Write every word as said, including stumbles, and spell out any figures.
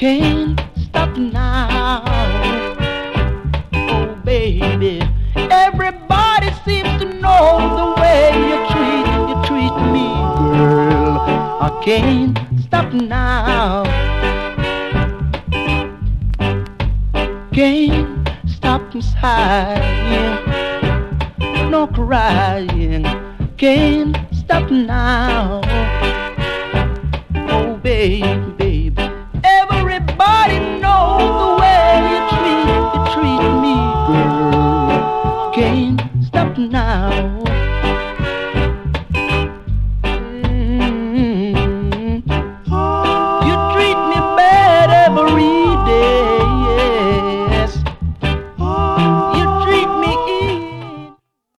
can't stop now. Oh, baby, everybody seems to know the way you treat, you treat me, girl. I can't stop now. Can't stop sighing, no crying. Can't stop now. Oh, baby.